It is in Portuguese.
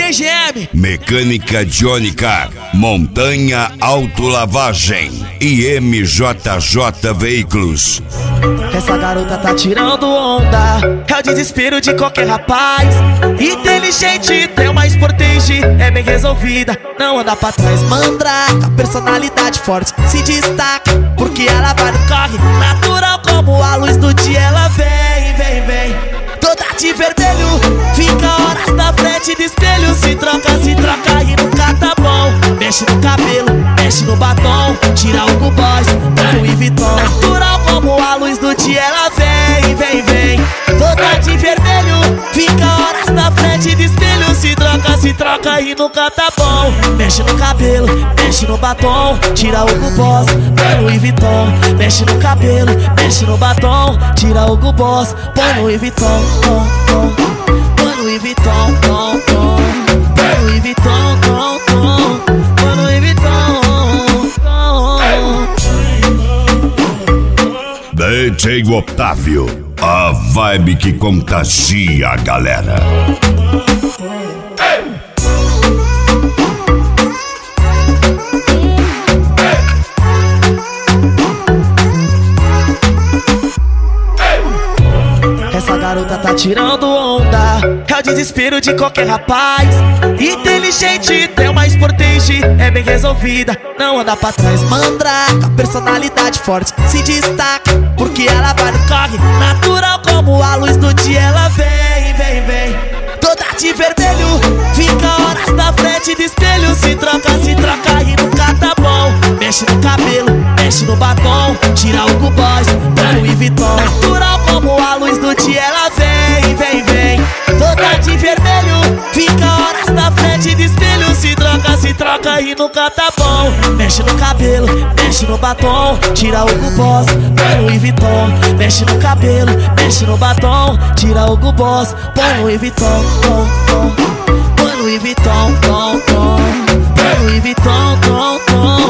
DJ GM. Mecânica Johnny Car, Montanha Autolavagem e MJJ Veículos. Essa garota tá tirando onda, é o desespero de qualquer rapaz. Inteligente, tem uma Sportage, é bem resolvida, não anda pra trás. Mandraca, personalidade forte, se destaca, porque ela vai no corre. Natural como a luz do dia, ela vem, vem, vem. Toda de vermelho, fica horas na frente do espelho. Se troca e nunca tá bom. Mexe no cabelo, mexe no batom, tira o Hugo Boss, tá no Louis Vuitton. Natural como a luz do dia, ela vem, vem, vem. Toda de vermelho, fica horas na frente do espelho. Se troca e nunca tá bom. Mexe no cabelo, mexe no batom, tira o Hugo Boss, põe no Louis Vuitton. Mexe no cabelo, mexe no batom, tira o Hugo Boss, põe no Louis Vuitton. Põe no Louis Vuitton, põe no Louis Vuitton, põe no Louis Vuitton. DJ Otávio, a vibe que contagia a galera. Essa garota tá tirando onda, é o desespero de qualquer rapaz. Inteligente, tem uma Sportage, é bem resolvida, não anda pra trás. Mandraca, personalidade forte, se destaca, porque ela vai no corre. Natural como a luz do dia, ela vem, vem, vem. Toda de vermelho, fica horas na frente do espelho. Se troca e nunca tá bom. Mexe no cabelo, mexe no batom, tira o Hugo Boss, põe no Louis Vuitton. Natural como a luz do dia, ela vem, vem, vem. Toda de vermelho, fica horas na frente do espelho. Se troca e nunca tá bom. Mexe no cabelo, mexe no batom, tira o Hugo Boss, põe no Louis Vuitton. Mexe no cabelo, mexe no batom, tira o Hugo Boss, põe no Louis Vuitton. Põe no Louis Vuitton, põe no Louis Vuitton.